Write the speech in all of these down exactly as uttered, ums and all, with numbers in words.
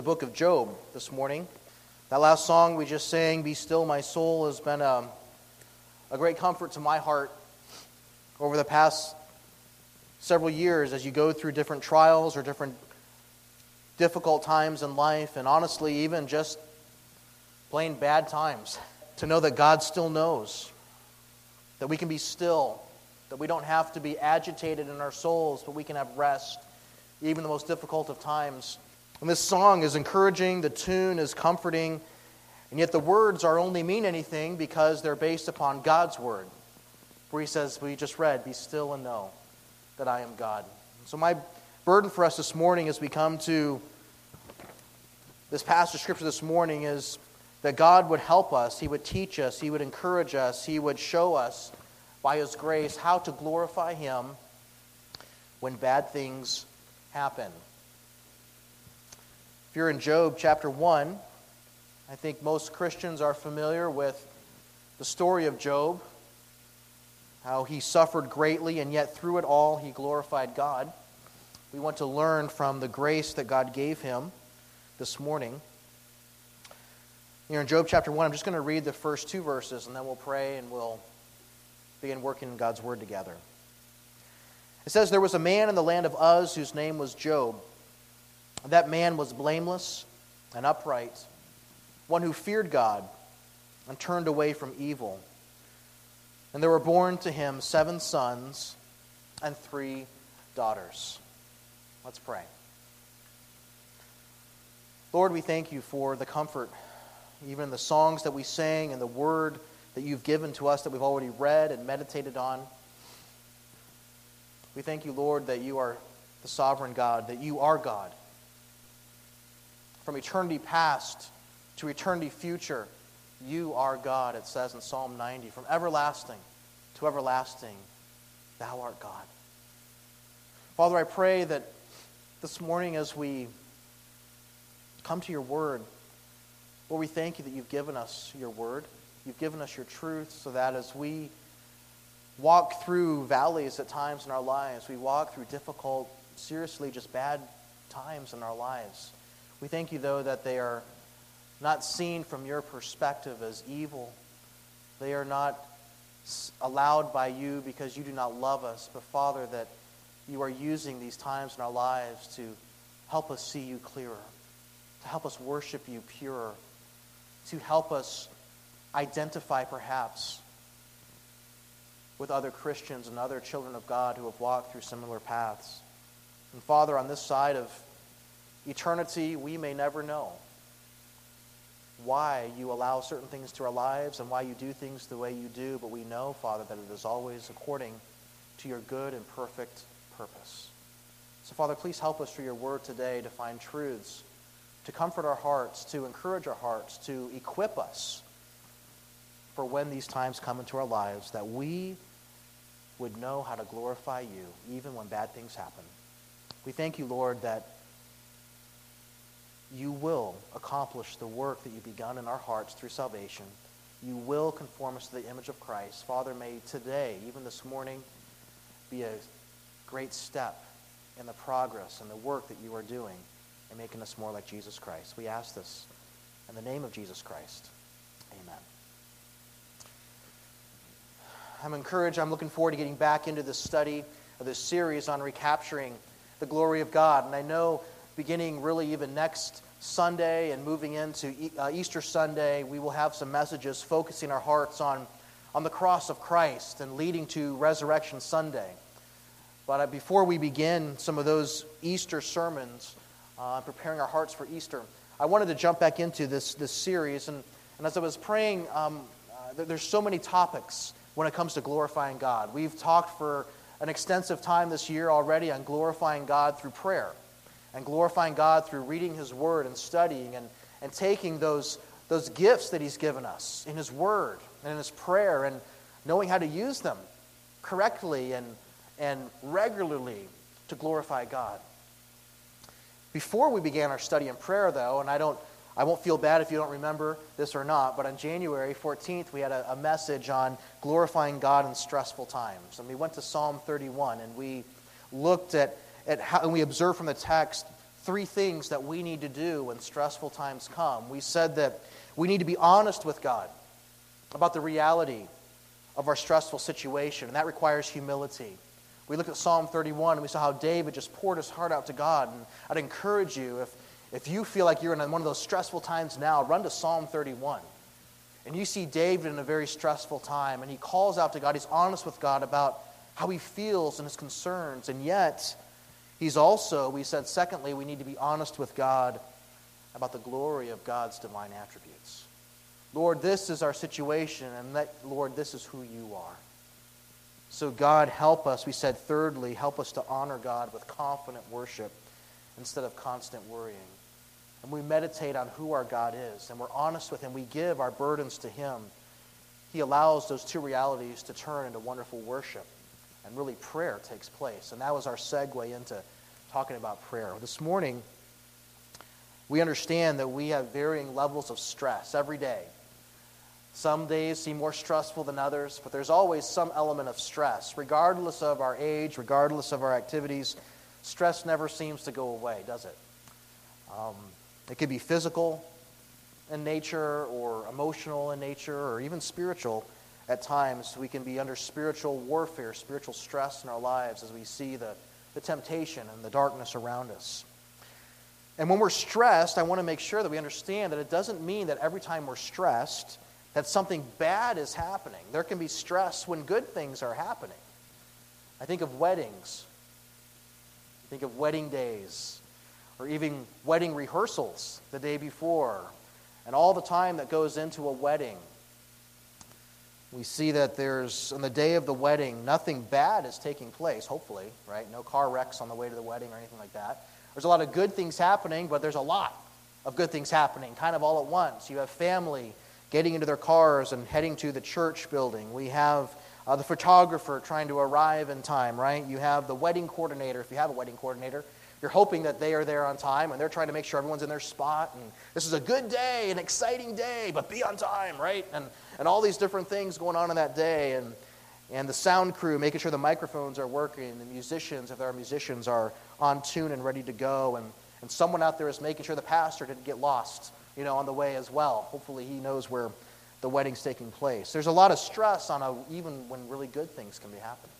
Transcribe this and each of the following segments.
The book of Job this morning. That last song we just sang, Be Still My Soul, has been a, a great comfort to my heart over the past several years as you go through different trials or different difficult times in life, and honestly, even just plain bad times. To know that God still knows, that we can be still, that we don't have to be agitated in our souls, but we can have rest, even the most difficult of times. And this song is encouraging, the tune is comforting, and yet the words are only mean anything because they're based upon God's word, where he says, we just read, be still and know that I am God. So my burden for us this morning as we come to this passage of Scripture this morning is that God would help us, He would teach us, He would encourage us, He would show us by His grace how to glorify Him when bad things happen. If you're in Job chapter one, I think most Christians are familiar with the story of Job, how he suffered greatly, and yet through it all he glorified God. We want to learn from the grace that God gave him this morning. Here in Job chapter one, I'm just going to read the first two verses, and then we'll pray and we'll begin working in God's word together. It says, there was a man in the land of Uz whose name was Job. That man was blameless and upright, one who feared God and turned away from evil. And there were born to him seven sons and three daughters. Let's pray. Lord, we thank you for the comfort, even in the songs that we sang and the word that you've given to us that we've already read and meditated on. We thank you, Lord, that you are the sovereign God, that you are God. From eternity past to eternity future, you are God, it says in Psalm ninety. From everlasting to everlasting, thou art God. Father, I pray that this morning as we come to your word, Lord, we thank you that you've given us your word. You've given us your truth so that as we walk through valleys at times in our lives, we walk through difficult, seriously just bad times in our lives, we thank you, though, that they are not seen from your perspective as evil. They are not allowed by you because you do not love us, but, Father, that you are using these times in our lives to help us see you clearer, to help us worship you purer, to help us identify, perhaps, with other Christians and other children of God who have walked through similar paths. And, Father, on this side of eternity, we may never know why you allow certain things to our lives and why you do things the way you do, but we know, Father, that it is always according to your good and perfect purpose. So, Father, please help us through your word today to find truths, to comfort our hearts, to encourage our hearts, to equip us for when these times come into our lives, that we would know how to glorify you even when bad things happen. We thank you, Lord, that you will accomplish the work that you've begun in our hearts through salvation. You will conform us to the image of Christ. Father, may today, even this morning, be a great step in the progress and the work that you are doing in making us more like Jesus Christ. We ask this in the name of Jesus Christ. Amen. I'm encouraged. I'm looking forward to getting back into this study of this series on recapturing the glory of God. And I know beginning really even next Sunday and moving into uh, Easter Sunday, we will have some messages focusing our hearts on, on the cross of Christ and leading to Resurrection Sunday. But uh, before we begin some of those Easter sermons, uh, preparing our hearts for Easter, I wanted to jump back into this, this series. And, and as I was praying, um, uh, there's so many topics when it comes to glorifying God. We've talked for an extensive time this year already on glorifying God through prayer and glorifying God through reading His Word and studying and, and taking those, those gifts that He's given us in His Word and in His prayer and knowing how to use them correctly and, and regularly to glorify God. Before we began our study in prayer, though, and I don't, I won't feel bad if you don't remember this or not, but on January fourteenth, we had a, a message on glorifying God in stressful times. And we went to Psalm thirty-one, and we looked at, at how, and we observed from the text three things that we need to do when stressful times come. We said that we need to be honest with God about the reality of our stressful situation, and that requires humility. We looked at Psalm thirty-one, and we saw how David just poured his heart out to God. And I'd encourage you, if, if you feel like you're in one of those stressful times now, run to Psalm thirty-one. And you see David in a very stressful time, and he calls out to God. He's honest with God about how he feels and his concerns. And yet, he's also, we said, secondly, we need to be honest with God about the glory of God's divine attributes. Lord, this is our situation, and that, Lord, this is who you are. So God, help us, we said thirdly, help us to honor God with confident worship instead of constant worrying. And we meditate on who our God is, and we're honest with him. We give our burdens to him. He allows those two realities to turn into wonderful worship, and really prayer takes place. And that was our segue into talking about prayer. This morning, we understand that we have varying levels of stress every day. Some days seem more stressful than others, but there's always some element of stress. Regardless of our age, regardless of our activities, stress never seems to go away, does it? Um, it could be physical in nature, or emotional in nature, or even spiritual at times. We can be under spiritual warfare, spiritual stress in our lives as we see the, the temptation and the darkness around us. And when we're stressed, I want to make sure that we understand that it doesn't mean that every time we're stressed that something bad is happening. There can be stress when good things are happening. I think of weddings. I think of wedding days, or even wedding rehearsals the day before, and all the time that goes into a wedding. We see that there's, on the day of the wedding, nothing bad is taking place, hopefully, right? No car wrecks on the way to the wedding or anything like that. There's a lot of good things happening, but there's a lot of good things happening kind of all at once. You have family getting into their cars and heading to the church building. We have uh, the photographer trying to arrive in time, right? You have the wedding coordinator, if you have a wedding coordinator. You're hoping that they are there on time, and they're trying to make sure everyone's in their spot. And this is a good day, an exciting day, but be on time, right? And and all these different things going on in that day. And, and the sound crew making sure the microphones are working. The musicians, if there are musicians, are on tune and ready to go. And, and someone out there is making sure the pastor didn't get lost, you know, on the way as well. Hopefully he knows where the wedding's taking place. There's a lot of stress on a, even when really good things can be happening.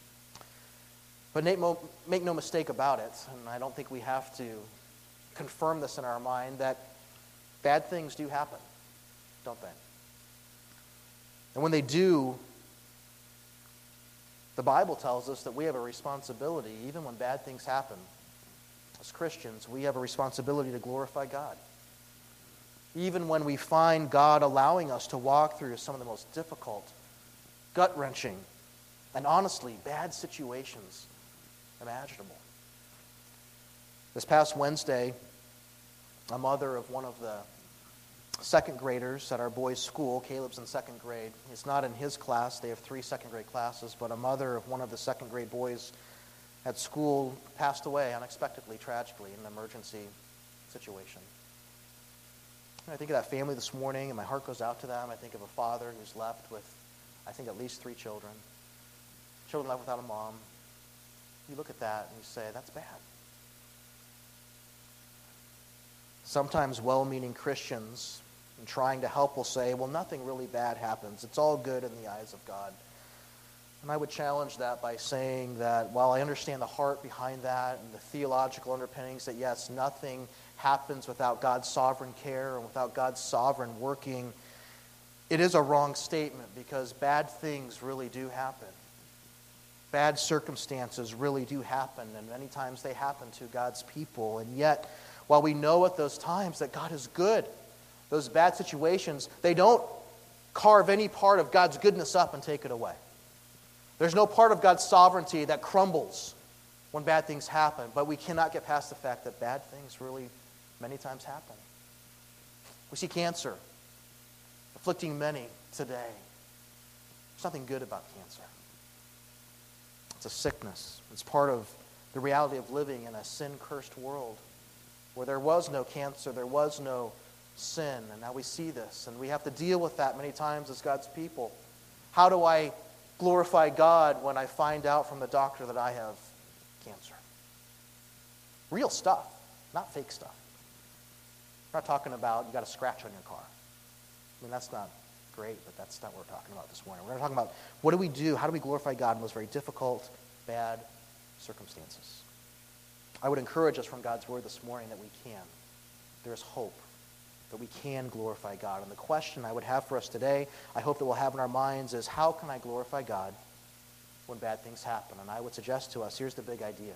But make no mistake about it, and I don't think we have to confirm this in our mind, that bad things do happen, don't they? And when they do, the Bible tells us that we have a responsibility, even when bad things happen. As Christians, we have a responsibility to glorify God. Even when we find God allowing us to walk through some of the most difficult, gut-wrenching, and honestly, bad situations imaginable. This past Wednesday, a mother of one of the second graders at our boys' school, Caleb's in second grade. He's not in his class. They have three second grade classes, but a mother of one of the second grade boys at school passed away unexpectedly, tragically, in an emergency situation. And I think of that family this morning, and my heart goes out to them. I think of a father who's left with, I think, at least three children. Children left without a mom. You look at that and you say, that's bad. Sometimes well-meaning Christians, in trying to help, will say, well, nothing really bad happens. It's all good in the eyes of God. And I would challenge that by saying that while I understand the heart behind that and the theological underpinnings, that yes, nothing happens without God's sovereign care and without God's sovereign working, it is a wrong statement, because bad things really do happen. Bad circumstances really do happen, and many times they happen to God's people. And yet, while we know at those times that God is good, those bad situations, they don't carve any part of God's goodness up and take it away. There's no part of God's sovereignty that crumbles when bad things happen, but we cannot get past the fact that bad things really many times happen. We see cancer afflicting many today. There's nothing good about cancer. It's a sickness. It's part of the reality of living in a sin-cursed world where there was no cancer, there was no sin, and now we see this, and we have to deal with that many times as God's people. How do I glorify God when I find out from the doctor that I have cancer? Real stuff. not fake stuff. We're not talking about you got a scratch on your car. I mean, that's not great, but that's not what we're talking about this morning. We're going to talk about what do we do, how do we glorify God in those very difficult, bad circumstances. I would encourage us from God's word this morning that we can. There is hope that we can glorify God. And the question I would have for us today, I hope that we'll have in our minds, is how can I glorify God when bad things happen? And I would suggest to us, here's the big idea.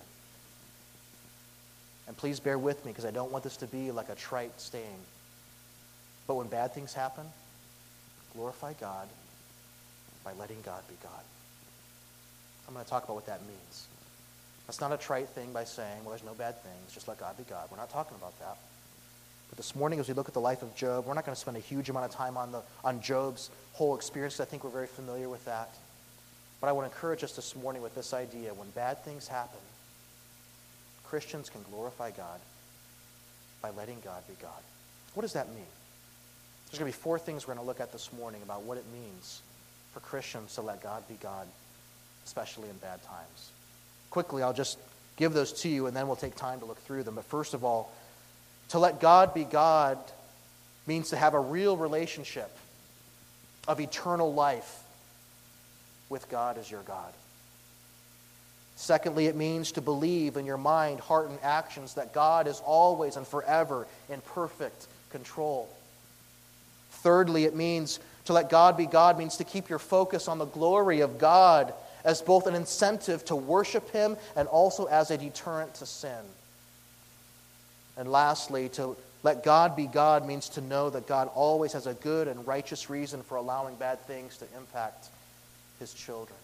And please bear with me because I don't want this to be like a trite saying. But when bad things happen, glorify God by letting God be God. I'm going to talk about what that means. That's not a trite thing by saying, well, there's no bad things, just let God be God. We're not talking about that. But this morning, as we look at the life of Job, we're not going to spend a huge amount of time on the on Job's whole experience. I think we're very familiar with that. But I want to encourage us this morning with this idea. When bad things happen, Christians can glorify God by letting God be God. What does that mean? There's going to be four things we're going to look at this morning about what it means for Christians to let God be God, especially in bad times. Quickly, I'll just give those to you, and then we'll take time to look through them. But first of all, to let God be God means to have a real relationship of eternal life with God as your God. Secondly, it means to believe in your mind, heart, and actions that God is always and forever in perfect control. Thirdly, it means to let God be God means to keep your focus on the glory of God as both an incentive to worship Him and also as a deterrent to sin. And lastly, to let God be God means to know that God always has a good and righteous reason for allowing bad things to impact His children.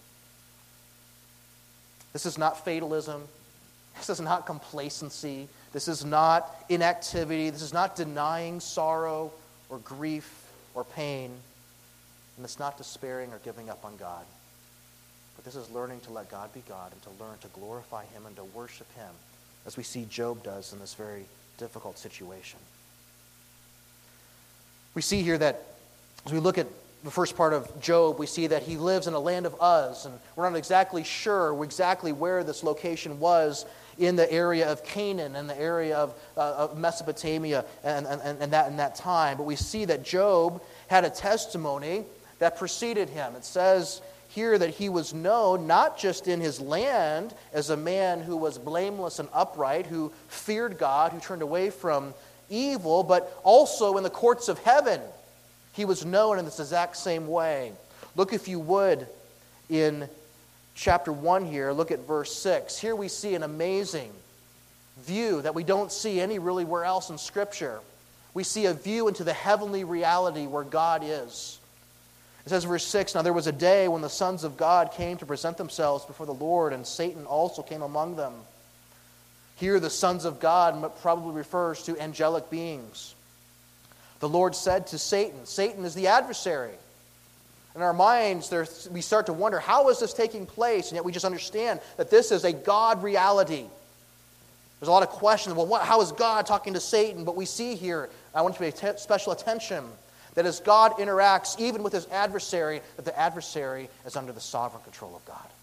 This is not fatalism. This is not complacency. This is not inactivity. This is not denying sorrow or grief or pain. And it's not despairing or giving up on God. But this is learning to let God be God and to learn to glorify Him and to worship Him, as we see Job does in this very difficult situation. We see here that as we look at the first part of Job, we see that he lives in a land of Uz, and we're not exactly sure exactly where this location was in the area of Canaan and the area of, uh, of Mesopotamia and, and, and that in that time. But we see that Job had a testimony that preceded him. It says here that he was known not just in his land as a man who was blameless and upright, who feared God, who turned away from evil, but also in the courts of heaven. He was known in this exact same way. Look, if you would, in chapter one here, look at verse six. Here we see an amazing view that we don't see any really where else in Scripture. We see a view into the heavenly reality where God is. It says, verse six, "Now there was a day when the sons of God came to present themselves before the Lord, and Satan also came among them." Here the sons of God probably refers to angelic beings. The Lord said to Satan, Satan is the adversary. In our minds, there, we start to wonder, how is this taking place? And yet we just understand that this is a God reality. There's a lot of questions. Well, what, how is God talking to Satan? But we see here, I want you to pay special attention, that as God interacts even with his adversary, that the adversary is under the sovereign control of God.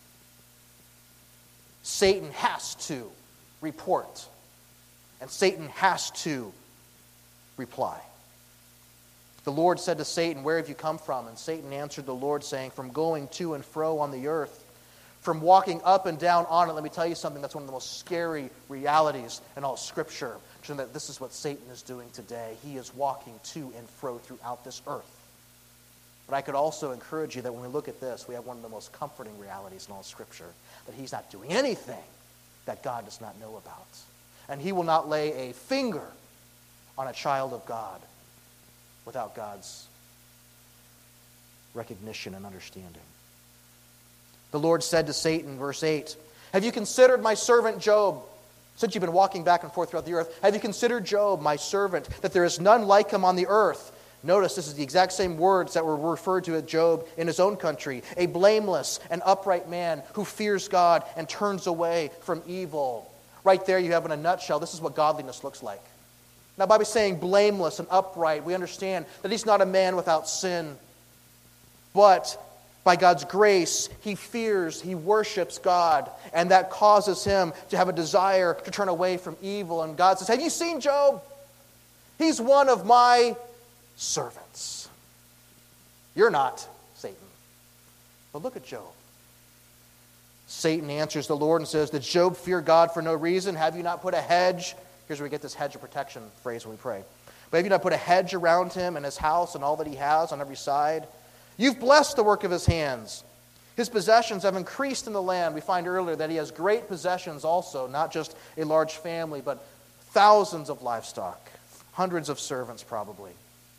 Satan has to report, and Satan has to reply. The Lord said to Satan, "Where have you come from?" And Satan answered the Lord, saying, "From going to and fro on the earth, from walking up and down on it." Let me tell you something that's one of the most scary realities in all Scripture. That this is what Satan is doing today. He is walking to and fro throughout this earth. But I could also encourage you that when we look at this, we have one of the most comforting realities in all Scripture, that he's not doing anything that God does not know about. And he will not lay a finger on a child of God without God's recognition and understanding. The Lord said to Satan, verse eight, "Have you considered my servant Job? Since you've been walking back and forth throughout the earth, have you considered Job, my servant, that there is none like him on the earth?" Notice this is the exact same words that were referred to at Job in his own country. A blameless and upright man who fears God and turns away from evil. Right there you have in a nutshell, this is what godliness looks like. Now, by saying blameless and upright, we understand that he's not a man without sin. But By God's grace, he fears, he worships God, and that causes him to have a desire to turn away from evil. And God says, have you seen Job? He's one of my servants. You're not, Satan. But look at Job. Satan answers the Lord and says, did Job fear God for no reason? Have you not put a hedge? Here's where we get this hedge of protection phrase when we pray. But have you not put a hedge around him and his house and all that he has on every side? You've blessed the work of his hands. His possessions have increased in the land. We find earlier that he has great possessions also, not just a large family, but thousands of livestock, hundreds of servants probably.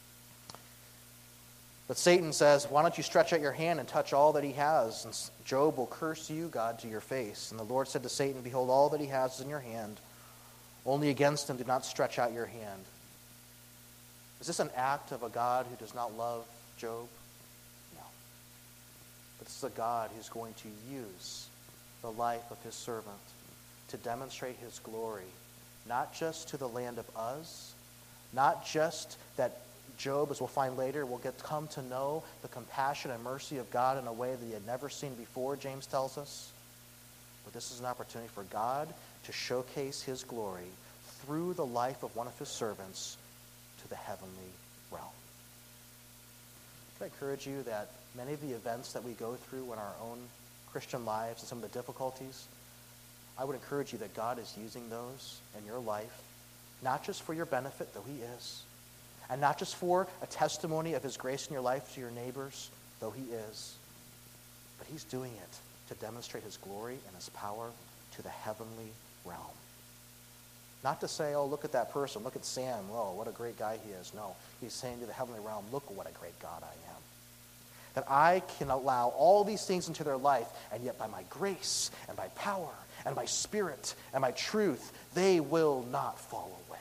But Satan says, why don't you stretch out your hand and touch all that he has? And Job will curse you, God, to your face. And the Lord said to Satan, behold, all that he has is in your hand. Only against him do not stretch out your hand. Is this an act of a God who does not love Job? No. But this is a God who's going to use the life of his servant to demonstrate his glory, not just to the land of Uz, not just that Job, as we'll find later, will get come to know the compassion and mercy of God in a way that he had never seen before, James tells us. But this is an opportunity for God to showcase his glory through the life of one of his servants to the heavenly realm. Can I encourage you that many of the events that we go through in our own Christian lives and some of the difficulties, I would encourage you that God is using those in your life, not just for your benefit, though he is, and not just for a testimony of his grace in your life to your neighbors, though he is, but he's doing it to demonstrate his glory and his power to the heavenly realm. Not to say, oh, look at that person, look at Sam, oh, what a great guy he is. No, he's saying to the heavenly realm, look what a great God I am. That I can allow all these things into their life, and yet by my grace and by power and by spirit and by truth, they will not fall away.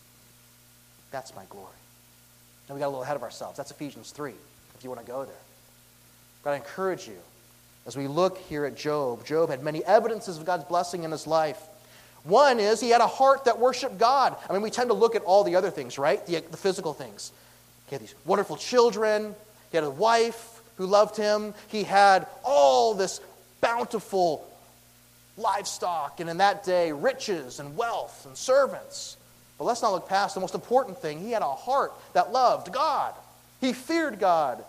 That's my glory. Now we got a little ahead of ourselves. That's Ephesians three, if you want to go there. But I encourage you, as we look here at Job, Job had many evidences of God's blessing in his life. One is he had a heart that worshiped God. I mean, we tend to look at all the other things, right? The, the physical things. He had these wonderful children. He had a wife who loved him. He had all this bountiful livestock, and in that day, riches and wealth and servants. But let's not look past the most important thing. He had a heart that loved God. He feared God.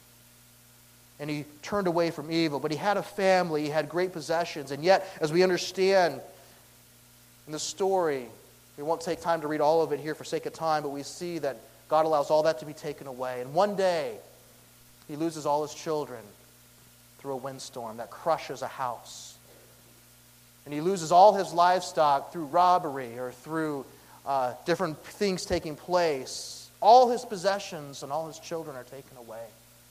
And he turned away from evil. But he had a family. He had great possessions. And yet, as we understand in the story, we won't take time to read all of it here for sake of time, but we see that God allows all that to be taken away. And one day, he loses all his children through a windstorm that crushes a house. And he loses all his livestock through robbery or through uh, different things taking place. All his possessions and all his children are taken away.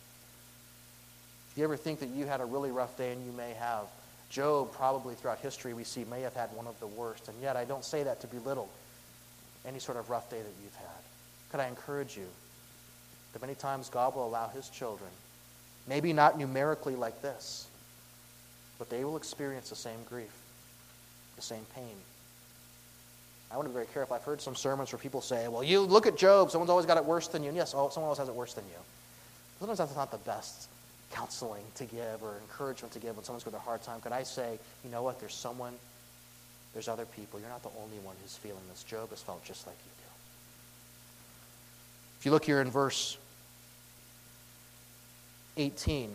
If you ever think that you had a really rough day, and you may have, Job, probably throughout history, we see may have had one of the worst. And yet, I don't say that to belittle any sort of rough day that you've had. Could I encourage you that many times God will allow his children, maybe not numerically like this, but they will experience the same grief, the same pain. I want to be very careful. I've heard some sermons where people say, well, you look at Job, someone's always got it worse than you. And yes, oh, someone else has it worse than you. Sometimes that's not the best counseling to give or encouragement to give when someone's going through a hard time. Could I say, you know what, there's someone, there's other people. You're not the only one who's feeling this. Job has felt just like you do. If you look here in verse eighteen,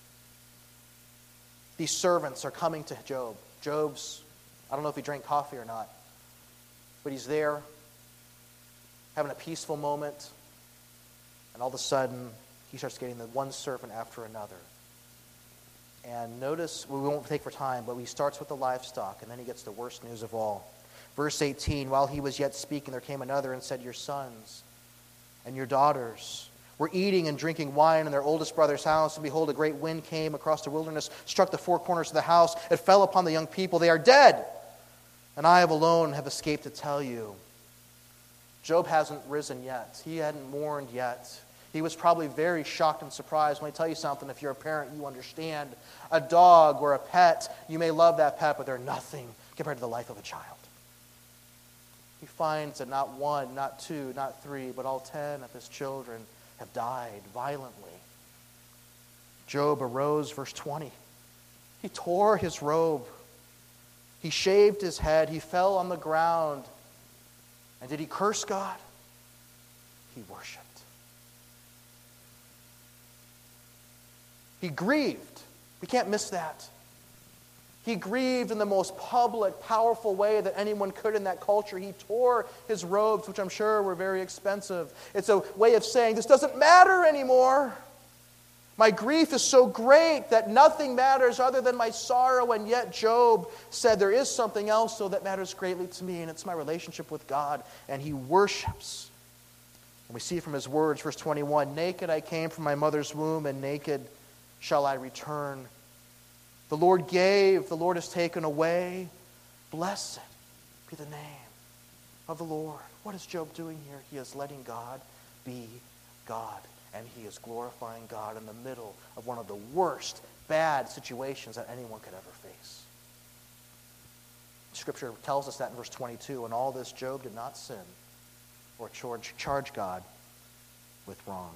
these servants are coming to Job. Job's, I don't know if he drank coffee or not, but he's there having a peaceful moment, and all of a sudden, he starts getting the one servant after another. And notice, we won't take for time, but he starts with the livestock, and then he gets the worst news of all. Verse eighteen, while he was yet speaking, there came another and said, your sons and your daughters were eating and drinking wine in their oldest brother's house, and behold, a great wind came across the wilderness, struck the four corners of the house. It fell upon the young people. They are dead, and I have alone have escaped to tell you. Job hasn't risen yet. He hadn't mourned yet. He was probably very shocked and surprised. Let me tell you something, if you're a parent, you understand. A dog or a pet, you may love that pet, but they're nothing compared to the life of a child. He finds that not one, not two, not three, but all ten of his children have died violently. Job arose, verse twenty. He tore his robe. He shaved his head. He fell on the ground. And did he curse God? He worshiped. He grieved. We can't miss that. He grieved in the most public, powerful way that anyone could in that culture. He tore his robes, which I'm sure were very expensive. It's a way of saying, this doesn't matter anymore. My grief is so great that nothing matters other than my sorrow. And yet Job said, there is something else though that matters greatly to me, and it's my relationship with God. And he worships. And we see from his words, verse twenty-one, naked I came from my mother's womb, and naked shall I return. The Lord gave, the Lord has taken away. Blessed be the name of the Lord. What is Job doing here? He is letting God be God. And he is glorifying God in the middle of one of the worst, bad situations that anyone could ever face. Scripture tells us that in verse twenty-two. In all this, Job did not sin or charge, charge God with wrong.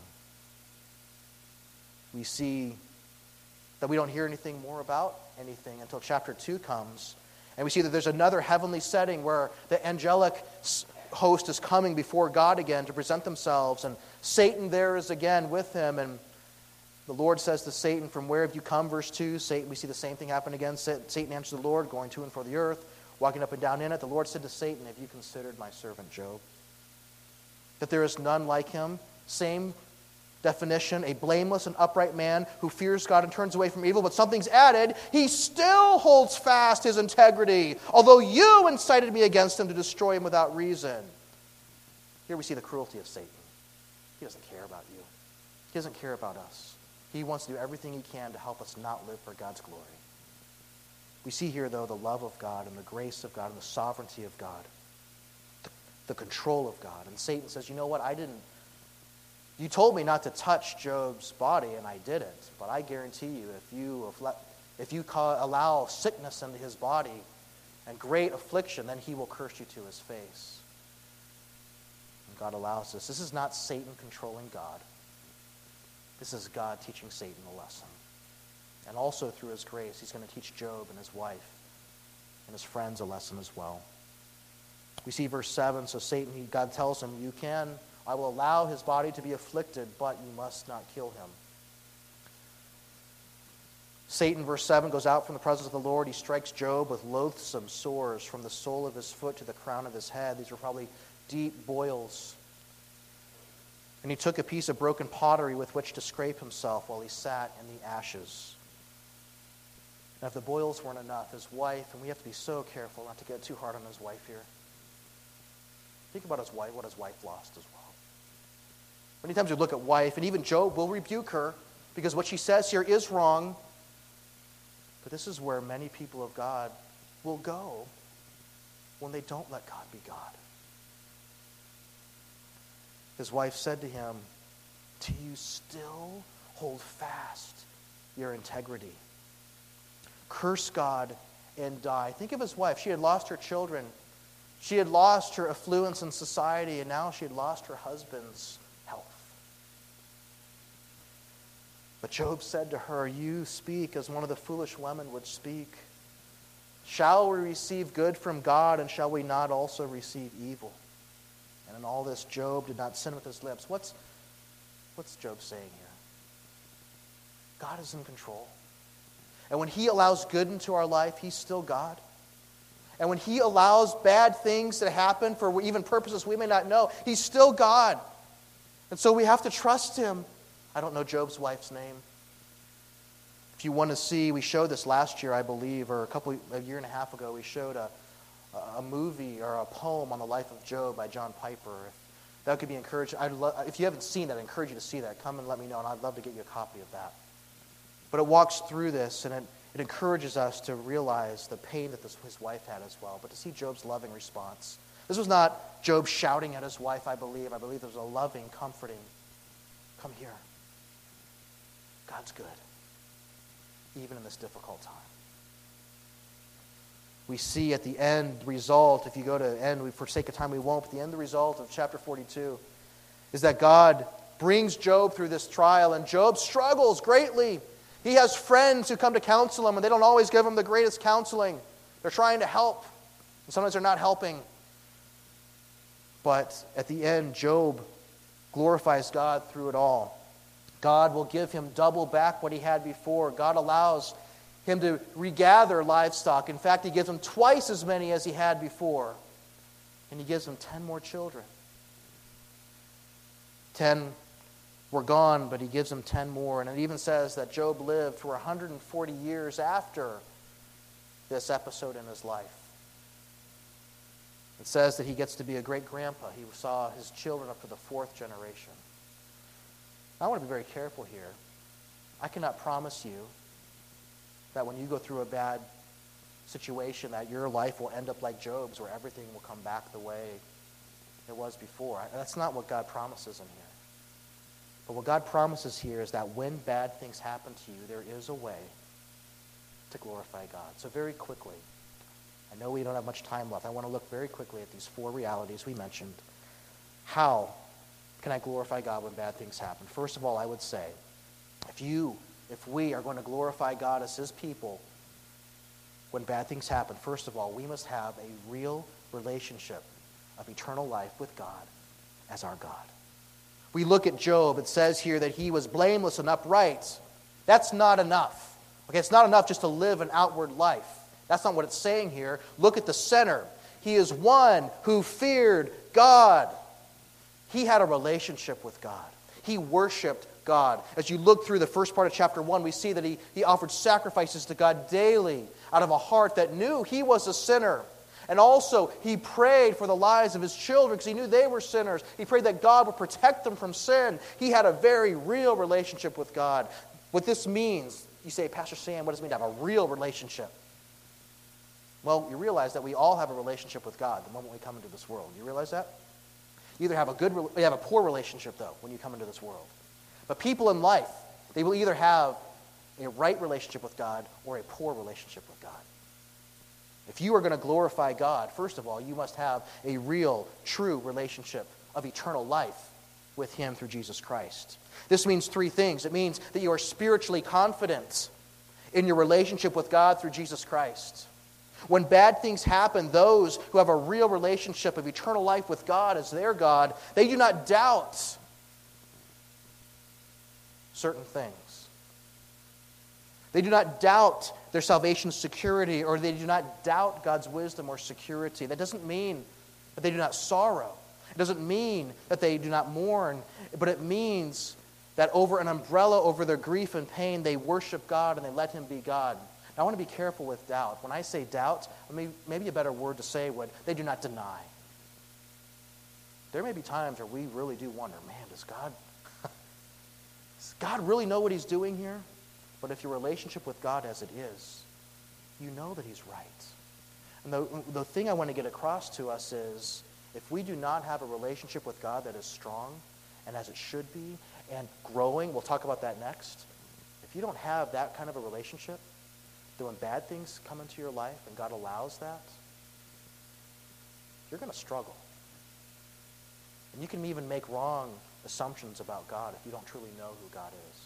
We see that we don't hear anything more about anything until chapter two comes. And we see that there's another heavenly setting where the angelic host is coming before God again to present themselves. And Satan there is again with him. And the Lord says to Satan, from where have you come? Verse two, Satan, we see the same thing happen again. Satan answered the Lord, going to and fro the earth, walking up and down in it. The Lord said to Satan, have you considered my servant Job? That there is none like him. Same definition, a blameless and upright man who fears God and turns away from evil, but something's added. He still holds fast his integrity, although you incited me against him to destroy him without reason. Here we see the cruelty of Satan. He doesn't care about you. He doesn't care about us. He wants to do everything he can to help us not live for God's glory. We see here, though, the love of God and the grace of God and the sovereignty of God, the, the control of God. And Satan says, you know what, I didn't You told me not to touch Job's body, and I didn't. But I guarantee you, if you if you allow sickness into his body and great affliction, then he will curse you to his face. And God allows this. This is not Satan controlling God. This is God teaching Satan a lesson. And also through his grace, he's going to teach Job and his wife and his friends a lesson as well. We see verse seven. So Satan, he, God tells him, you can... I will allow his body to be afflicted, but you must not kill him. Satan, verse seven, goes out from the presence of the Lord. He strikes Job with loathsome sores from the sole of his foot to the crown of his head. These were probably deep boils. And he took a piece of broken pottery with which to scrape himself while he sat in the ashes. Now, if the boils weren't enough, his wife, and we have to be so careful not to get too hard on his wife here. Think about his wife, what his wife lost as well. Many times we look at wife, and even Job will rebuke her because what she says here is wrong. But this is where many people of God will go when they don't let God be God. His wife said to him, do you still hold fast your integrity? Curse God and die. Think of his wife. She had lost her children. She had lost her affluence in society, and now she had lost her husband's health. But Job said to her, you speak as one of the foolish women would speak. Shall we receive good from God, and shall we not also receive evil? And in all this, Job did not sin with his lips. What's, what's Job saying here? God is in control. And when he allows good into our life, he's still God. And when he allows bad things to happen for even purposes we may not know, he's still God. And so we have to trust him. I don't know Job's wife's name. If you want to see, we showed this last year, I believe, or a couple, a year and a half ago, we showed a, a movie or a poem on the life of Job by John Piper. If that could be encouraged. I'd lo- if you haven't seen that, I encourage you to see that. Come and let me know, and I'd love to get you a copy of that. But it walks through this, and it, it encourages us to realize the pain that this, his wife had as well, but to see Job's loving response. This was not Job shouting at his wife, I believe. I believe it was a loving, comforting, come here. God's good, even in this difficult time. We see at the end result, if you go to end, we, for sake of time we won't, but the end result of chapter forty-two is that God brings Job through this trial, and Job struggles greatly. He has friends who come to counsel him, and they don't always give him the greatest counseling. They're trying to help, and sometimes they're not helping. But at the end, Job glorifies God through it all. God will give him double back what he had before. God allows him to regather livestock. In fact, he gives him twice as many as he had before. And he gives him ten more children. Ten were gone, but he gives him ten more. And it even says that Job lived for one hundred forty years after this episode in his life. It says that he gets to be a great-grandpa. He saw his children up to the fourth generation. I want to be very careful here. I cannot promise you that when you go through a bad situation that your life will end up like Job's, where everything will come back the way it was before. That's not what God promises in here. But what God promises here is that when bad things happen to you, there is a way to glorify God. So very quickly, I know we don't have much time left. I want to look very quickly at these four realities we mentioned. How can I glorify God when bad things happen? First of all, I would say, if you, if we are going to glorify God as His people when bad things happen, first of all, we must have a real relationship of eternal life with God as our God. We look at Job. It says here that he was blameless and upright. That's not enough. Okay, it's not enough just to live an outward life. That's not what it's saying here. Look at the center. He is one who feared God. He had a relationship with God. He worshiped God. As you look through the first part of chapter one, we see that he, he offered sacrifices to God daily out of a heart that knew he was a sinner. And also, he prayed for the lives of his children because he knew they were sinners. He prayed that God would protect them from sin. He had a very real relationship with God. What this means, you say, Pastor Sam, what does it mean to have a real relationship? Well, you realize that we all have a relationship with God the moment we come into this world. You realize that? You either have a good, you have a poor relationship, though, when you come into this world. But people in life, they will either have a right relationship with God or a poor relationship with God. If you are going to glorify God, first of all, you must have a real, true relationship of eternal life with Him through Jesus Christ. This means three things. It means that you are spiritually confident in your relationship with God through Jesus Christ. When bad things happen, those who have a real relationship of eternal life with God as their God, they do not doubt certain things. They do not doubt their salvation's security, or they do not doubt God's wisdom or security. That doesn't mean that they do not sorrow. It doesn't mean that they do not mourn, but it means that over an umbrella over their grief and pain, they worship God and they let Him be God. Now, I want to be careful with doubt. When I say doubt, maybe, maybe a better word to say would, they do not deny. There may be times where we really do wonder, man, does God, does God really know what He's doing here? But if your relationship with God as it is, you know that He's right. And the, the thing I want to get across to us is, if we do not have a relationship with God that is strong and as it should be and growing, we'll talk about that next. If you don't have that kind of a relationship, then when bad things come into your life and God allows that, you're going to struggle. And you can even make wrong assumptions about God if you don't truly know who God is.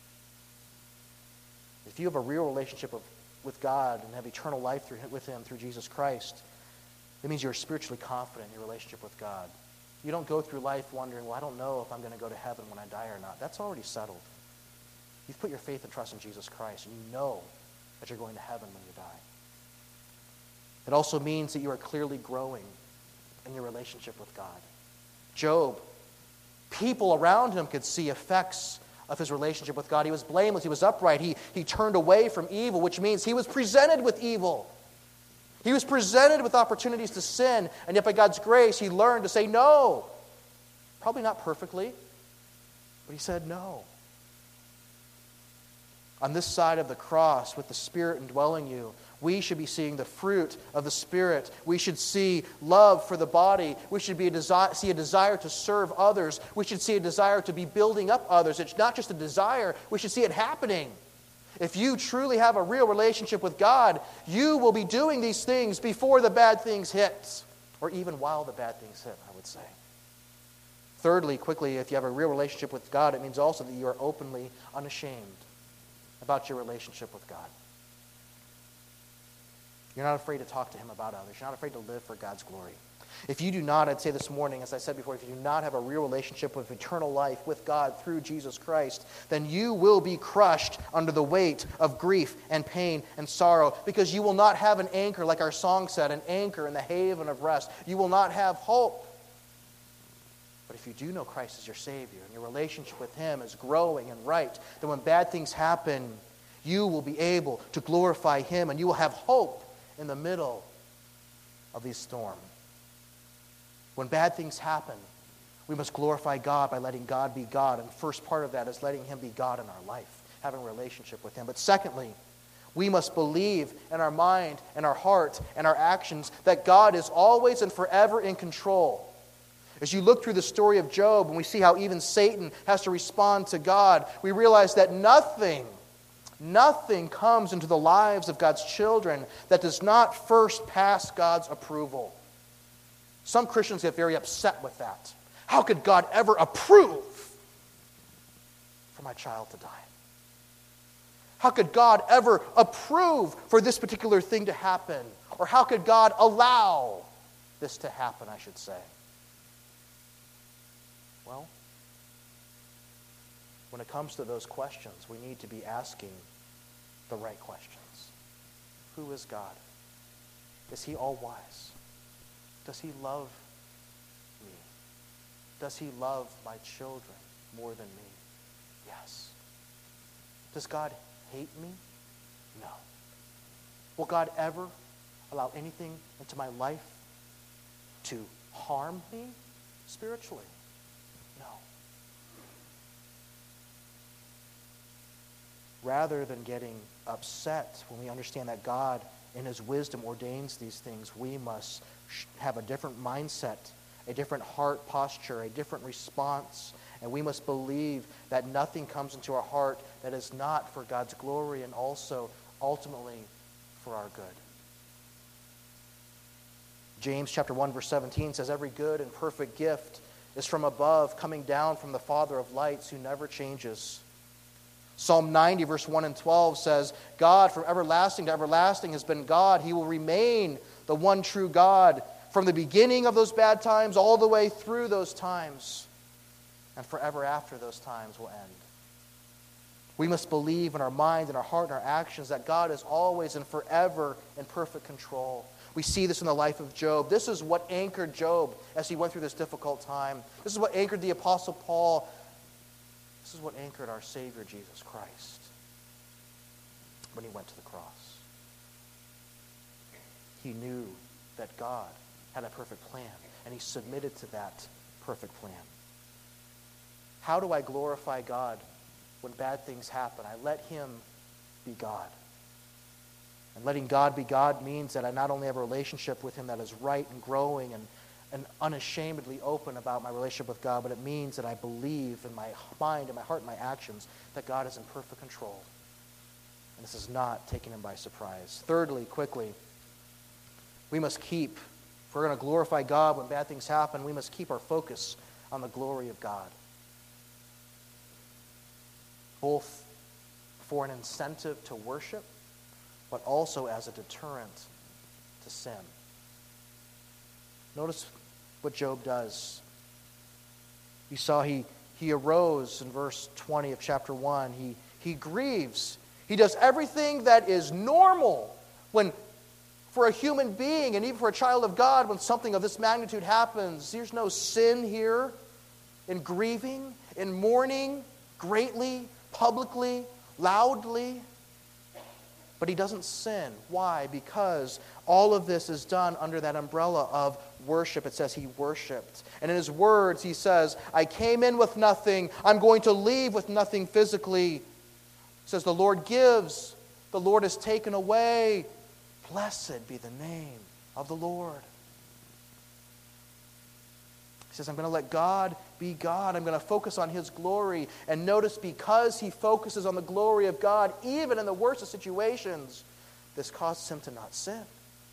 If you have a real relationship of, with God and have eternal life through, with Him through Jesus Christ, it means you're spiritually confident in your relationship with God. You don't go through life wondering, well, I don't know if I'm going to go to heaven when I die or not. That's already settled. You've put your faith and trust in Jesus Christ, and you know that you're going to heaven when you die. It also means that you are clearly growing in your relationship with God. Job, people around him could see effects of his relationship with God. He was blameless. He was upright. He, he turned away from evil, which means he was presented with evil. He was presented with opportunities to sin, and yet by God's grace, he learned to say no. Probably not perfectly, but he said no. On this side of the cross, with the Spirit indwelling you, we should be seeing the fruit of the Spirit. We should see love for the body. We should be a desi- see a desire to serve others. We should see a desire to be building up others. It's not just a desire. We should see it happening. If you truly have a real relationship with God, you will be doing these things before the bad things hit, or even while the bad things hit, I would say. Thirdly, quickly, if you have a real relationship with God, it means also that you are openly unashamed. about your relationship with God. You're not afraid to talk to him about others. You're not afraid to live for God's glory. If you do not, I'd say this morning, as I said before, if you do not have a real relationship with eternal life with God through Jesus Christ, then you will be crushed under the weight of grief and pain and sorrow, because you will not have an anchor, like our song said, an anchor in the haven of rest. You will not have hope. But if you do know Christ as your Savior and your relationship with him is growing and right, then when bad things happen, you will be able to glorify him, and you will have hope in the middle of these storms. When bad things happen, we must glorify God by letting God be God. And the first part of that is letting him be God in our life, having a relationship with him. But secondly, we must believe in our mind and our heart and our actions that God is always and forever in control. As you look through the story of Job and we see how even Satan has to respond to God, we realize that nothing, nothing comes into the lives of God's children that does not first pass God's approval. Some Christians get very upset with that. How could God ever approve for my child to die? How could God ever approve for this particular thing to happen? Or how could God allow this to happen, I should say? Well, when it comes to those questions, we need to be asking the right questions. Who is God? Is he all-wise? Does he love me? Does he love my children more than me? Yes. Does God hate me? No. Will God ever allow anything into my life to harm me spiritually? No. Rather than getting upset when we understand that God in his wisdom ordains these things, we must have a different mindset, a different heart posture, a different response. And we must believe that nothing comes into our heart that is not for God's glory and also ultimately for our good. James chapter one verse seventeen says, every good and perfect gift is from above, coming down from the Father of lights, who never changes. Psalm ninety verse one and twelve says, God from everlasting to everlasting has been God. He will remain the one true God from the beginning of those bad times all the way through those times, and forever after those times will end. We must believe in our mind and our heart and our actions that God is always and forever in perfect control. We see this in the life of Job. This is what anchored Job as he went through this difficult time. This is what anchored the Apostle Paul. This is what anchored our Savior, Jesus Christ, when he went to the cross. He knew that God had a perfect plan, and he submitted to that perfect plan. How do I glorify God when bad things happen? I let him be God. And letting God be God means that I not only have a relationship with him that is right and growing and, and unashamedly open about my relationship with God, but it means that I believe in my mind and my heart and my actions that God is in perfect control. And this is not taking him by surprise. Thirdly, quickly, we must keep, if we're going to glorify God when bad things happen, we must keep our focus on the glory of God. Both for an incentive to worship, but also as a deterrent to sin. Notice what Job does. You saw he, he arose in verse twenty of chapter one. He, he grieves. He does everything that is normal when, for a human being and even for a child of God, when something of this magnitude happens. There's no sin here in grieving, in mourning greatly, publicly, loudly. But he doesn't sin. Why? Because all of this is done under that umbrella of worship. It says he worshiped. And in his words, he says, I came in with nothing. I'm going to leave with nothing physically. He says, the Lord gives. The Lord has taken away. Blessed be the name of the Lord. He says, I'm going to let God be God. I'm going to focus on his glory. And notice, because he focuses on the glory of God, even in the worst of situations, this causes him to not sin.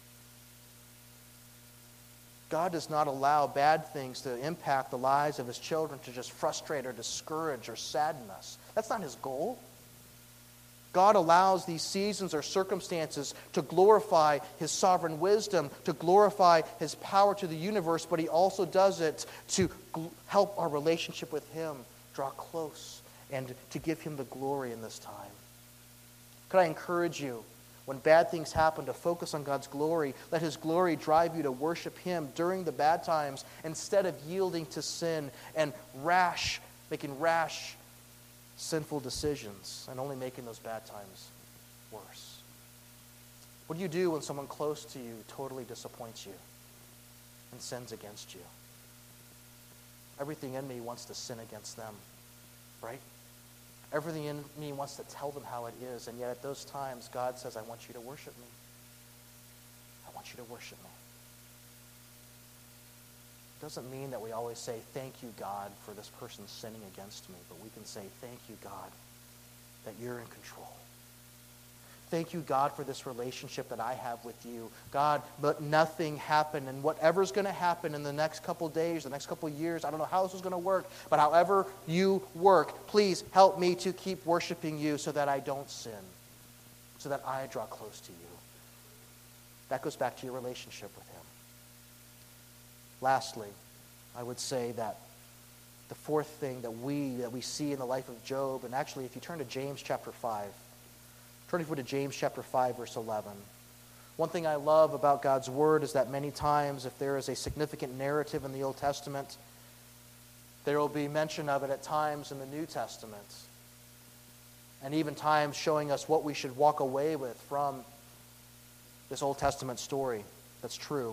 God does not allow bad things to impact the lives of his children to just frustrate or discourage or sadden us. That's not his goal. God allows these seasons or circumstances to glorify His sovereign wisdom, to glorify His power to the universe, but He also does it to gl- help our relationship with Him draw close and to give Him the glory in this time. Could I encourage you, when bad things happen, to focus on God's glory? Let His glory drive you to worship Him during the bad times instead of yielding to sin and rash, making rash, sinful decisions and only making those bad times worse. What do you do when someone close to you totally disappoints you and sins against you? Everything in me wants to sin against them, right? Everything in me wants to tell them how it is, and yet at those times, God says, I want you to worship me. I want you to worship me. It doesn't mean that we always say, thank you, God, for this person sinning against me, but we can say, thank you, God, that you're in control. Thank you, God, for this relationship that I have with you. God, let nothing happen, and whatever's going to happen in the next couple days, the next couple years, I don't know how this is going to work, but however you work, please help me to keep worshiping you so that I don't sin, so that I draw close to you. That goes back to your relationship with Him. Lastly, I would say that the fourth thing that we that we see in the life of Job, and actually if you turn to James chapter five, turn to James chapter five, verse eleven. One thing I love about God's Word is that many times if there is a significant narrative in the Old Testament, there will be mention of it at times in the New Testament. And even times showing us what we should walk away with from this Old Testament story that's true.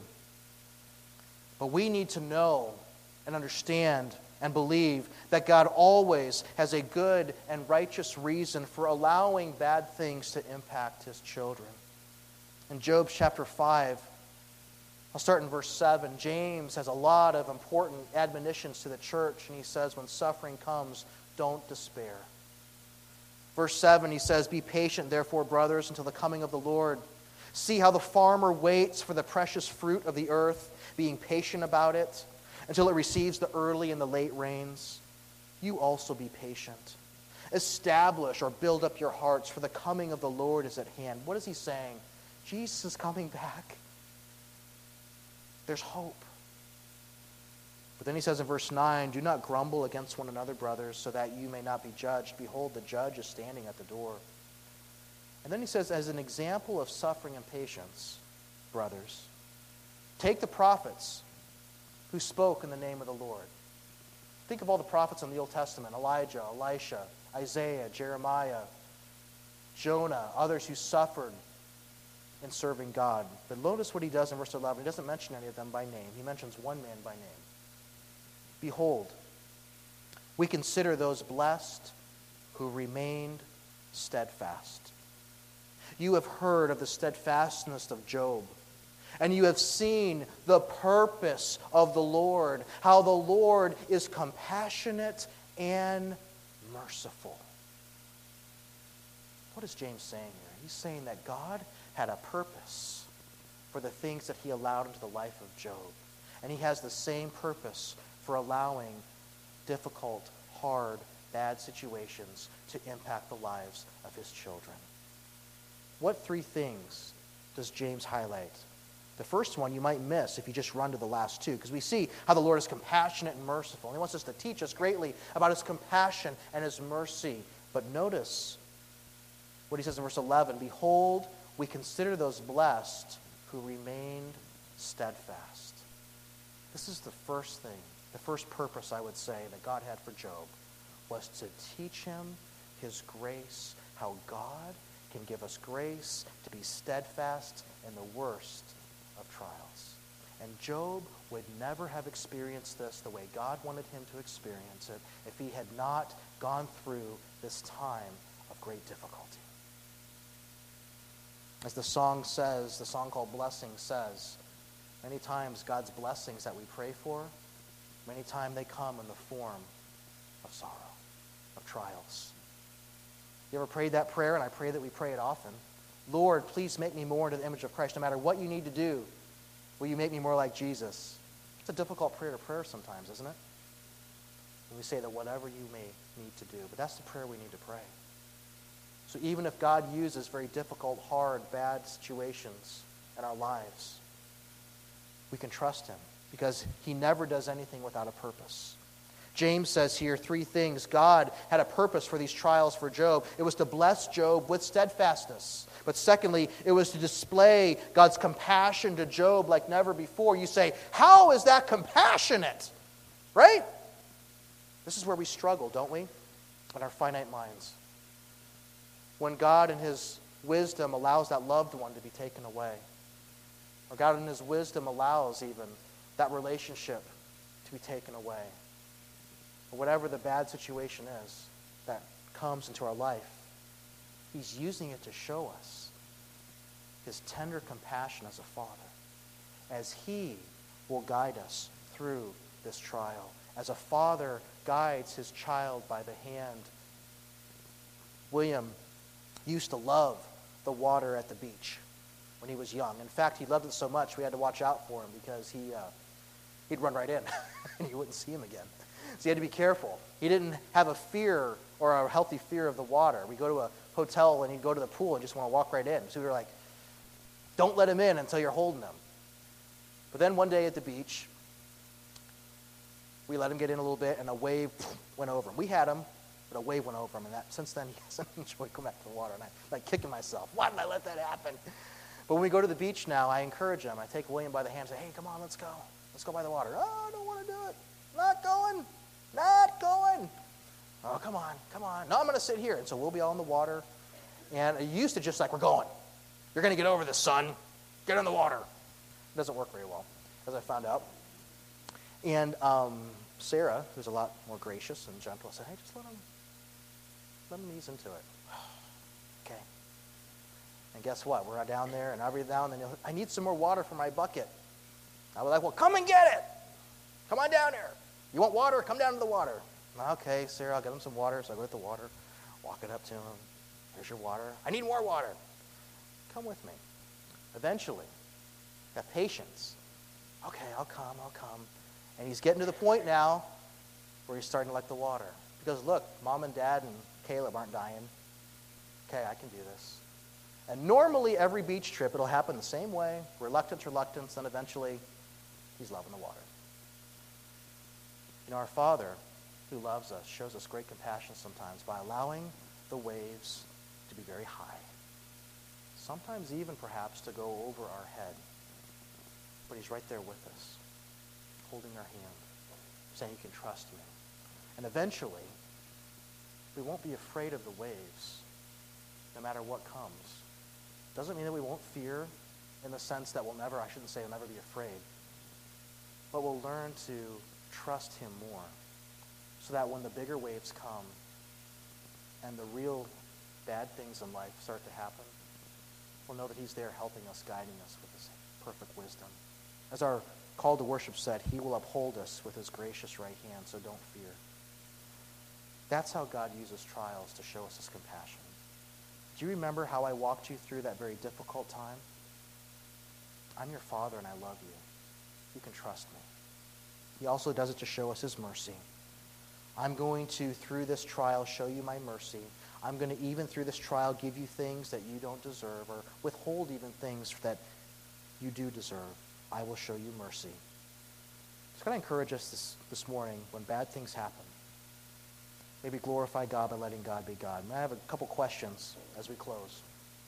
But we need to know and understand and believe that God always has a good and righteous reason for allowing bad things to impact His children. In Job chapter five, I'll start in verse seven. James has a lot of important admonitions to the church, and he says, when suffering comes, don't despair. Verse seven, he says, be patient, therefore, brothers, until the coming of the Lord. See how the farmer waits for the precious fruit of the earth, being patient about it, until it receives the early and the late rains. You also be patient. Establish or build up your hearts, for the coming of the Lord is at hand. What is he saying? Jesus is coming back. There's hope. But then he says in verse nine, do not grumble against one another, brothers, so that you may not be judged. Behold, the judge is standing at the door. And then he says, as an example of suffering and patience, brothers, take the prophets who spoke in the name of the Lord. Think of all the prophets in the Old Testament: Elijah, Elisha, Isaiah, Jeremiah, Jonah, others who suffered in serving God. But notice what he does in verse eleven. He doesn't mention any of them by name. He mentions one man by name. Behold, we consider those blessed who remained steadfast. You have heard of the steadfastness of Job, and you have seen the purpose of the Lord, how the Lord is compassionate and merciful. What is James saying here? He's saying that God had a purpose for the things that he allowed into the life of Job. And he has the same purpose for allowing difficult, hard, bad situations to impact the lives of his children. What three things does James highlight? The first one you might miss if you just run to the last two, because we see how the Lord is compassionate and merciful. And he wants us to teach us greatly about his compassion and his mercy. But notice what he says in verse eleven. Behold, we consider those blessed who remained steadfast. This is the first thing, the first purpose, I would say, that God had for Job, was to teach him his grace, how God can give us grace to be steadfast in the worst of trials. And Job would never have experienced this the way God wanted him to experience it if he had not gone through this time of great difficulty. As the song says, the song called Blessing says, many times God's blessings that we pray for, many times they come in the form of sorrow, of trials. You ever prayed that prayer? And I pray that we pray it often. Lord, please make me more into the image of Christ. No matter what you need to do, will you make me more like Jesus? It's a difficult prayer to pray sometimes, isn't it? And we say that whatever you may need to do. But that's the prayer we need to pray. So even if God uses very difficult, hard, bad situations in our lives, we can trust him because he never does anything without a purpose. James says here three things. God had a purpose for these trials for Job. It was to bless Job with steadfastness. But secondly, it was to display God's compassion to Job like never before. You say, how is that compassionate? Right? This is where we struggle, don't we? In our finite minds. When God in his wisdom allows that loved one to be taken away. Or God in his wisdom allows even that relationship to be taken away. Or whatever the bad situation is that comes into our life, he's using it to show us his tender compassion as a father, as he will guide us through this trial, as a father guides his child by the hand. William used to love the water at the beach when he was young. In fact, he loved it so much we had to watch out for him because he, uh, he'd run right in and you wouldn't see him again. So you had to be careful. He didn't have a fear or a healthy fear of the water. We go to a hotel and he'd go to the pool and just want to walk right in. So we were like, don't let him in until you're holding him. But then one day at the beach, we let him get in a little bit and a wave went over him. We had him, but a wave went over him. And that, since then, he hasn't enjoyed going back to the water. And I'm like kicking myself. Why did I let that happen? But when we go to the beach now, I encourage him. I take William by the hand and say, hey, come on, let's go. Let's go by the water. Oh, I don't want to do it. Not going. Not going. Oh, come on, come on. No, I'm going to sit here. And so we'll be all in the water. And it used to just like, we're going. You're going to get over this, son. Get in the water. It doesn't work very well, as I found out. And um, Sarah, who's a lot more gracious and gentle, said, hey, just let him, let him ease into it. Okay. And guess what? We're down there, and every now and then, I need some more water for my bucket. I was like, well, come and get it. Come on down here. You want water? Come down to the water. Okay, Sarah, I'll get him some water. So I go get the water, walk it up to him. Here's your water. I need more water. Come with me. Eventually, have patience. Okay, I'll come, I'll come. And he's getting to the point now where he's starting to like the water. Because look, mom and dad and Caleb aren't dying. Okay, I can do this. And normally every beach trip, it'll happen the same way. Reluctance, reluctance, then eventually he's loving the water. You know, our Father who loves us shows us great compassion sometimes by allowing the waves to be very high. Sometimes even perhaps to go over our head. But he's right there with us, holding our hand, saying you can trust me. And eventually, we won't be afraid of the waves, no matter what comes. Doesn't mean that we won't fear in the sense that we'll never, I shouldn't say we'll never be afraid, but we'll learn to trust him more so that when the bigger waves come and the real bad things in life start to happen, we'll know that he's there helping us, guiding us with his perfect wisdom. As our call to worship said, he will uphold us with his gracious right hand, so don't fear. That's how God uses trials to show us his compassion. Do you remember how I walked you through that very difficult time? I'm your Father and I love you. You can trust me. He also does it to show us his mercy. I'm going to, through this trial, show you my mercy. I'm going to, even through this trial, give you things that you don't deserve or withhold even things that you do deserve. I will show you mercy. So can I encourage us this, this morning when bad things happen? Maybe glorify God by letting God be God. I have a couple questions as we close.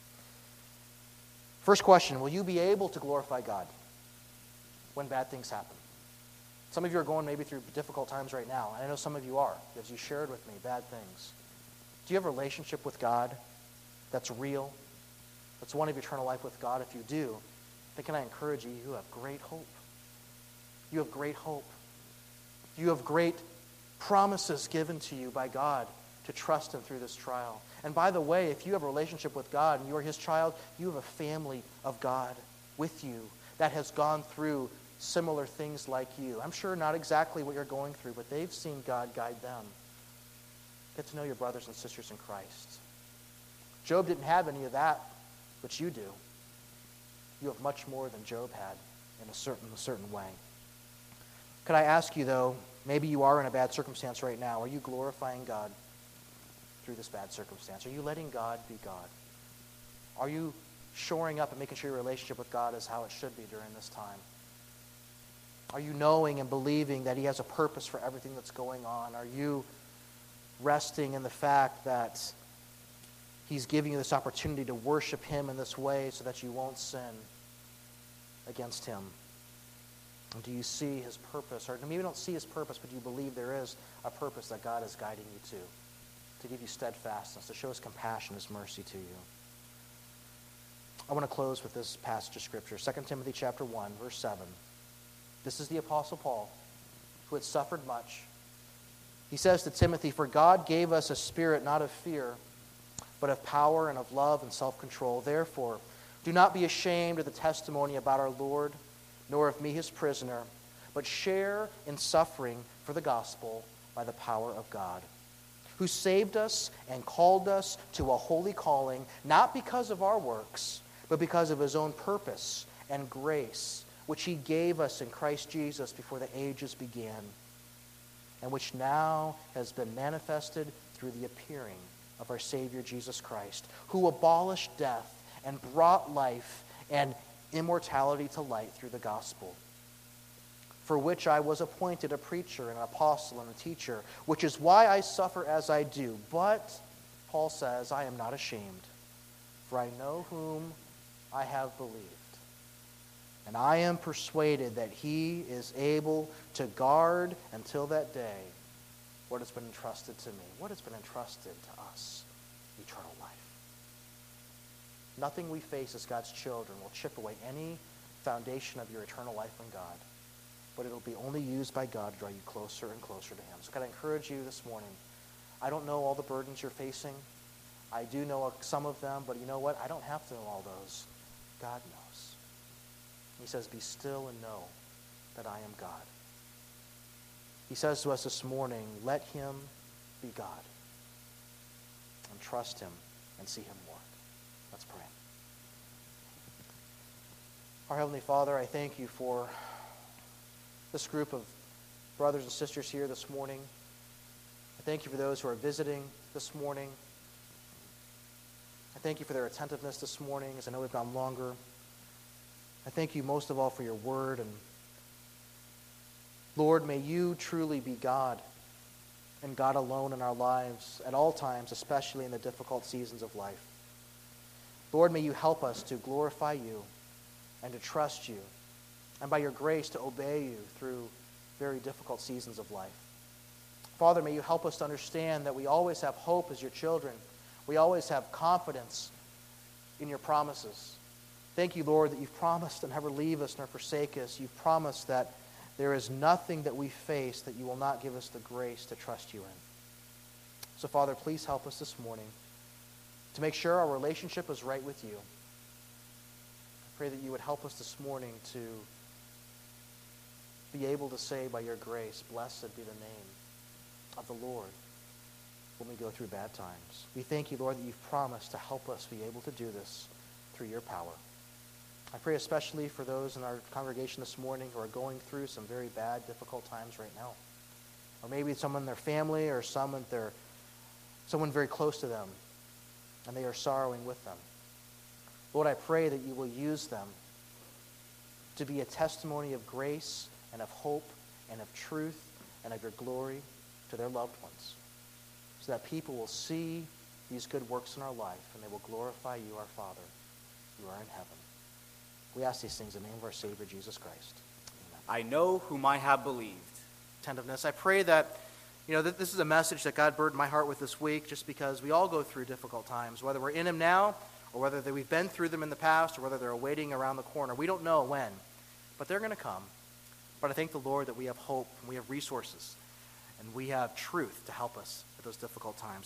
First question, will you be able to glorify God when bad things happen? Some of you are going maybe through difficult times right now, and I know some of you are, as you shared with me, bad things. Do you have a relationship with God that's real, that's one of eternal life with God? If you do, then can I encourage you, you have great hope. You have great hope. You have great promises given to you by God to trust him through this trial. And by the way, if you have a relationship with God and you are his child, you have a family of God with you that has gone through similar things like you. I'm sure not exactly what you're going through, but they've seen God guide them. Get to know your brothers and sisters in Christ. Job didn't have any of that, but you do. You have much more than Job had in a certain, a certain way. Could I ask you, though, maybe you are in a bad circumstance right now. Are you glorifying God through this bad circumstance? Are you letting God be God? Are you shoring up and making sure your relationship with God is how it should be during this time? Are you knowing and believing that he has a purpose for everything that's going on? Are you resting in the fact that he's giving you this opportunity to worship him in this way so that you won't sin against him? And do you see his purpose? Or maybe you don't see his purpose, but you believe there is a purpose that God is guiding you to, to give you steadfastness, to show his compassion, his mercy to you. I want to close with this passage of Scripture, Second Timothy chapter one, verse seven. This is the Apostle Paul, who had suffered much. He says to Timothy, "For God gave us a spirit not of fear, but of power and of love and self-control. Therefore, do not be ashamed of the testimony about our Lord, nor of me his prisoner, but share in suffering for the gospel by the power of God, who saved us and called us to a holy calling, not because of our works, but because of his own purpose and grace, which he gave us in Christ Jesus before the ages began, and which now has been manifested through the appearing of our Savior Jesus Christ, who abolished death and brought life and immortality to light through the gospel, for which I was appointed a preacher and an apostle and a teacher, which is why I suffer as I do. But," Paul says, "I am not ashamed, for I know whom I have believed. And I am persuaded that he is able to guard until that day what has been entrusted to me." What has been entrusted to us? Eternal life. Nothing we face as God's children will chip away any foundation of your eternal life in God, but it'll be only used by God to draw you closer and closer to him. So can I encourage you this morning? I don't know all the burdens you're facing. I do know some of them, but you know what? I don't have to know all those. God knows. He says, "Be still and know that I am God." He says to us this morning, let him be God. And trust him and see him work. Let's pray. Our Heavenly Father, I thank you for this group of brothers and sisters here this morning. I thank you for those who are visiting this morning. I thank you for their attentiveness this morning, as I know we've gone longer. I thank you most of all for your word. And Lord, may you truly be God and God alone in our lives at all times, especially in the difficult seasons of life. Lord, may you help us to glorify you and to trust you, and by your grace to obey you through very difficult seasons of life. Father, may you help us to understand that we always have hope as your children. We always have confidence in your promises. Thank you, Lord, that you've promised to never leave us nor forsake us. You've promised that there is nothing that we face that you will not give us the grace to trust you in. So, Father, please help us this morning to make sure our relationship is right with you. I pray that you would help us this morning to be able to say by your grace, "Blessed be the name of the Lord," when we go through bad times. We thank you, Lord, that you've promised to help us be able to do this through your power. I pray especially for those in our congregation this morning who are going through some very bad, difficult times right now. Or maybe someone in their family or someone, their, someone very close to them, and they are sorrowing with them. Lord, I pray that you will use them to be a testimony of grace and of hope and of truth and of your glory to their loved ones, so that people will see these good works in our life and they will glorify you, our Father, who are in heaven. We ask these things in the name of our Savior, Jesus Christ. Amen. I know whom I have believed. Attentiveness. I pray that, you know, that this is a message that God burdened my heart with this week, just because we all go through difficult times, whether we're in them now or whether we've been through them in the past or whether they're waiting around the corner. We don't know when, but they're going to come. But I thank the Lord that we have hope and we have resources and we have truth to help us at those difficult times.